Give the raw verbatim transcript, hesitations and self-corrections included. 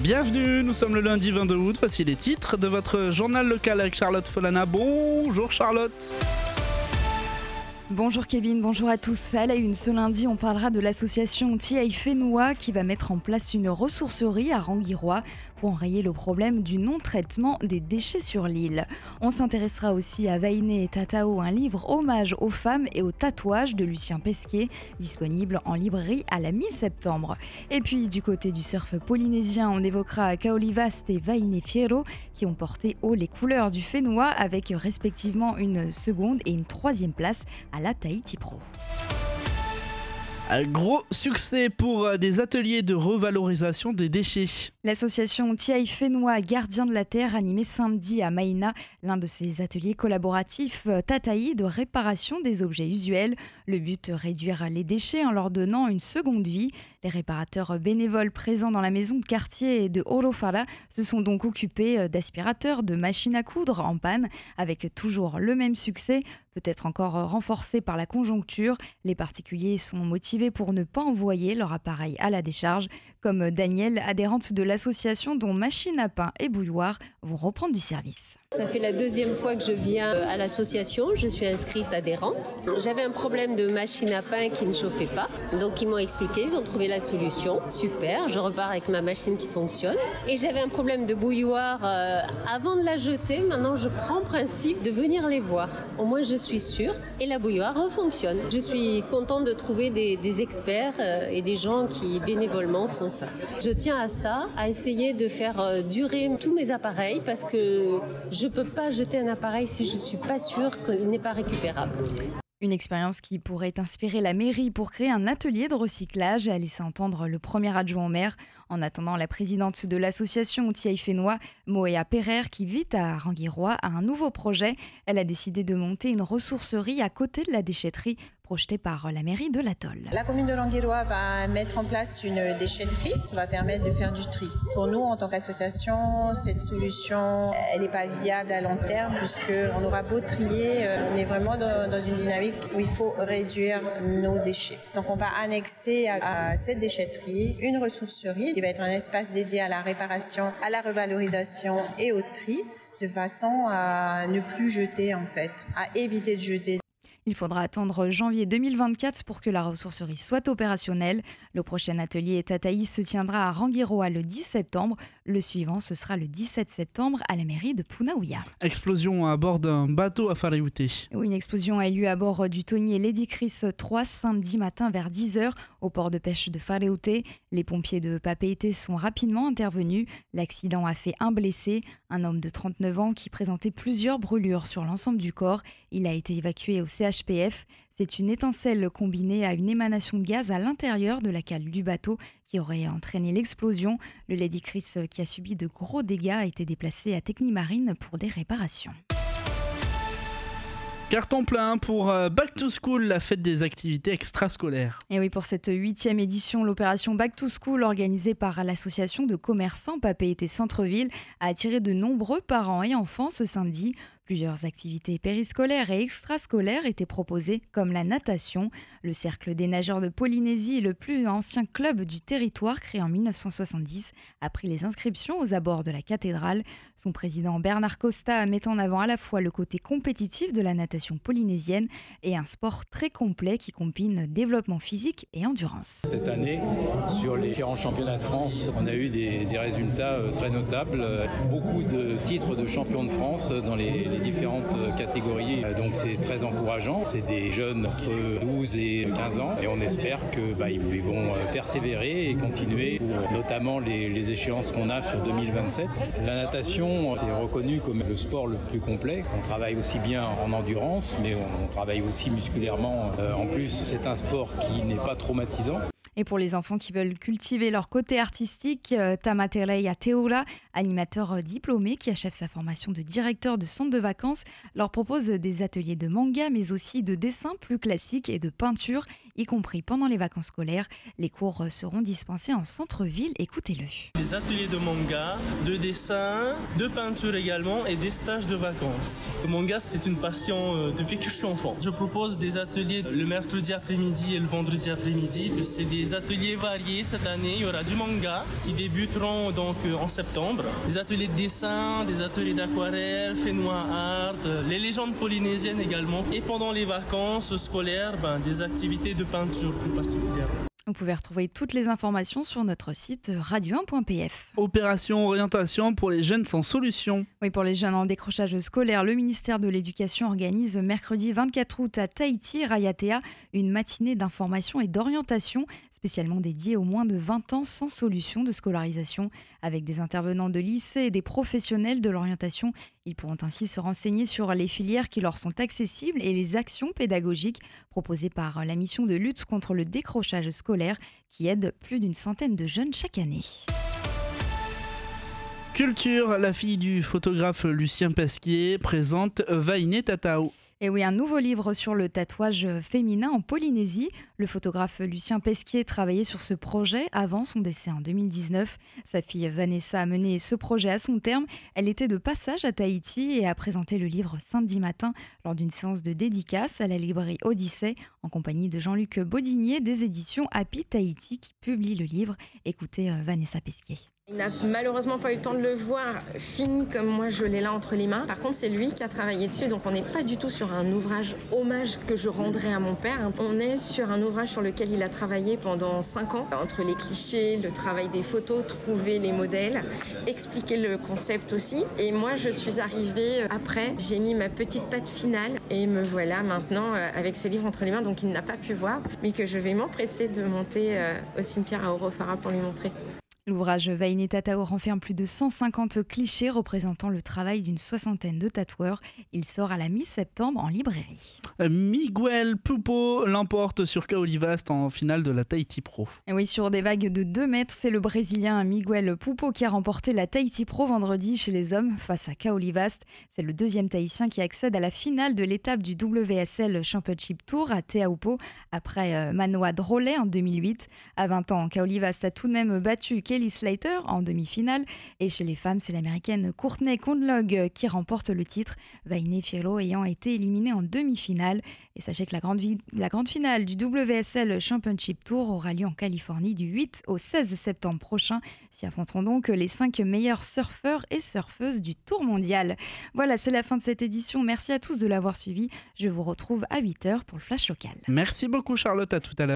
Bienvenue, nous sommes le lundi vingt-deux août, voici les titres de votre journal local avec Charlotte Folana. Bonjour Charlotte. Bonjour Kevin, bonjour à tous. À la une, ce lundi, on parlera de l'association Tiaï Fenoua qui va mettre en place une ressourcerie à Rangiroa pour enrayer le problème du non-traitement des déchets sur l'île. On s'intéressera aussi à Vainé et Tatao, un livre hommage aux femmes et aux tatouages de Lucien Pesquier, disponible en librairie à la mi-septembre. Et puis du côté du surf polynésien, on évoquera Kaolivast et Vainé Fierro qui ont porté haut les couleurs du Fenoua avec respectivement une seconde et une troisième place à la Tahiti Pro. Un gros succès pour des ateliers de revalorisation des déchets. L'association Tiaï Fenoua, Gardien de la Terre, animait samedi à Maïna l'un de ses ateliers collaboratifs Tataï de réparation des objets usuels. Le but, réduire les déchets en leur donnant une seconde vie. Les réparateurs bénévoles présents dans la maison de quartier de Orofara se sont donc occupés d'aspirateurs, de machines à coudre en panne, avec toujours le même succès, peut-être encore renforcé par la conjoncture. Les particuliers sont motivés pour ne pas envoyer leur appareil à la décharge, comme Danielle, adhérente de l'association dont Machine à pain et bouilloire vont reprendre du service. Ça fait la deuxième fois que je viens à l'association, je suis inscrite adhérente. J'avais un problème de machine à pain qui ne chauffait pas, donc ils m'ont expliqué, ils ont trouvé la solution. Super, je repars avec ma machine qui fonctionne. Et j'avais un problème de bouilloire euh, avant de la jeter, maintenant je prends principe de venir les voir. Au moins je suis sûre et la bouilloire refonctionne. Je suis contente de trouver des, des experts euh, et des gens qui bénévolement font ça. Je tiens à ça, à essayer de faire euh, durer tous mes appareils parce que je ne peux pas jeter un appareil si je ne suis pas sûre qu'il n'est pas récupérable. Une expérience qui pourrait inspirer la mairie pour créer un atelier de recyclage, a laissé entendre le premier adjoint au maire. En attendant, la présidente de l'association Tiaï Fenoua, Moea Pereire, qui vit à Rangiroa, a un nouveau projet. Elle a décidé de monter une ressourcerie à côté de la déchetterie projetée par la mairie de l'atoll. La commune de Rangiroa va mettre en place une déchetterie. Ça va permettre de faire du tri. Pour nous, en tant qu'association, cette solution, elle n'est pas viable à long terme puisqu'on aura beau trier, on est vraiment dans, dans une dynamique où il faut réduire nos déchets. Donc on va annexer à, à cette déchetterie une ressourcerie qui va être un espace dédié à la réparation, à la revalorisation et au tri, de façon à ne plus jeter en fait, à éviter de jeter. Il faudra attendre janvier deux mille vingt-quatre pour que la ressourcerie soit opérationnelle. Le prochain atelier Tataï se tiendra à Rangiroa le dix septembre. Le suivant, ce sera le dix-sept septembre à la mairie de Punaouia. Explosion à bord d'un bateau à Whare-Ute. Oui, une explosion a eu lieu à bord du tonnier Lady Chris trois samedi matin vers dix heures au port de pêche de Whare-Ute. Les pompiers de Papeete sont rapidement intervenus. L'accident a fait un blessé, un homme de trente-neuf ans qui présentait plusieurs brûlures sur l'ensemble du corps. Il a été évacué au C H P F. C'est une étincelle combinée à une émanation de gaz à l'intérieur de la cale du bateau qui aurait entraîné l'explosion. Le Lady Chris, qui a subi de gros dégâts, a été déplacé à Technimarine pour des réparations. Carton plein pour Back to School, la fête des activités extrascolaires. Et oui, pour cette huitième édition, l'opération Back to School, organisée par l'association de commerçants Papeete Centre-Ville, a attiré de nombreux parents et enfants ce samedi. Plusieurs activités périscolaires et extrascolaires étaient proposées, comme la natation. Le Cercle des nageurs de Polynésie, le plus ancien club du territoire créé en dix-neuf cent soixante-dix, a pris les inscriptions aux abords de la cathédrale. Son président Bernard Costa met en avant à la fois le côté compétitif de la natation polynésienne et un sport très complet qui combine développement physique et endurance. Cette année, sur les différents championnats de France, on a eu des, des résultats très notables. Beaucoup de titres de champion de France dans les les différentes catégories, donc c'est très encourageant. C'est des jeunes entre douze et quinze ans et on espère que bah, ils vont persévérer et continuer pour notamment les, les échéances qu'on a sur deux mille vingt-sept. La natation est reconnue comme le sport le plus complet. On travaille aussi bien en endurance, mais on travaille aussi musculairement. En plus, c'est un sport qui n'est pas traumatisant. Et pour les enfants qui veulent cultiver leur côté artistique, Tamatereia Teura, animateur diplômé qui achève sa formation de directeur de centre de vacances, leur propose des ateliers de manga mais aussi de dessin plus classique et de peinture. y compris pendant les vacances scolaires. Les cours seront dispensés en centre-ville, écoutez-le. Des ateliers de manga, de dessin, de peinture également et des stages de vacances. Le manga, c'est une passion euh, depuis que je suis enfant. Je propose des ateliers le mercredi après-midi et le vendredi après-midi. C'est des ateliers variés cette année. Il y aura du manga qui débuteront donc euh, en septembre. Des ateliers de dessin, des ateliers d'aquarelle, Fénois art, euh, les légendes polynésiennes également. Et pendant les vacances scolaires, ben, des activités de peinture plus particulières. Vous pouvez retrouver toutes les informations sur notre site radio un point p f. Opération orientation pour les jeunes sans solution. Oui, pour les jeunes en décrochage scolaire, le ministère de l'Éducation organise mercredi vingt-quatre août à Tahiti, Raiatea, une matinée d'information et d'orientation spécialement dédiée aux moins de vingt ans sans solution de scolarisation. Avec des intervenants de lycée et des professionnels de l'orientation, ils pourront ainsi se renseigner sur les filières qui leur sont accessibles et les actions pédagogiques proposées par la mission de lutte contre le décrochage scolaire qui aide plus d'une centaine de jeunes chaque année. Culture, la fille du photographe Lucien Pesquier présente Vainé Tatao. Et oui, un nouveau livre sur le tatouage féminin en Polynésie. Le photographe Lucien Pesquier travaillait sur ce projet avant son décès en deux mille dix-neuf. Sa fille Vanessa a mené ce projet à son terme. Elle était de passage à Tahiti et a présenté le livre samedi matin lors d'une séance de dédicace à la librairie Odyssée en compagnie de Jean-Luc Baudinier des éditions Happy Tahiti qui publie le livre. Écoutez Vanessa Pesquier. Il n'a malheureusement pas eu le temps de le voir fini comme moi je l'ai là entre les mains. Par contre, c'est lui qui a travaillé dessus, donc on n'est pas du tout sur un ouvrage hommage que je rendrais à mon père. On est sur un ouvrage sur lequel il a travaillé pendant cinq ans, entre les clichés, le travail des photos, trouver les modèles, expliquer le concept aussi. Et moi, je suis arrivée après, j'ai mis ma petite patte finale et me voilà maintenant avec ce livre entre les mains, donc il n'a pas pu voir, mais que je vais m'empresser de monter au cimetière à Orofara pour lui montrer. L'ouvrage Vainé Tatao renferme plus de cent cinquante clichés représentant le travail d'une soixantaine de tatoueurs. Il sort à la mi-septembre en librairie. Miguel Pupo l'emporte sur Kaolivast en finale de la Tahiti Pro. Et oui, sur des vagues de deux mètres, c'est le Brésilien Miguel Pupo qui a remporté la Tahiti Pro vendredi chez les hommes face à Kaolivast. C'est le deuxième Tahitien qui accède à la finale de l'étape du W S L Championship Tour à Te Aupo après Manoa Drolet en deux mille huit. À vingt ans, Kaolivast a tout de même battu Kelly Slater en demi-finale. Et chez les femmes, c'est l'américaine Courtney Conlog qui remporte le titre, Vainé Fierro ayant été éliminée en demi-finale. Et sachez que la grande, vi- la grande finale du W S L Championship Tour aura lieu en Californie du huit au seize septembre prochain. S'y affronteront donc les cinq meilleurs surfeurs et surfeuses du Tour mondial. Voilà, c'est la fin de cette édition. Merci à tous de l'avoir suivi. Je vous retrouve à huit heures pour le Flash Local. Merci beaucoup Charlotte, à tout à l'heure.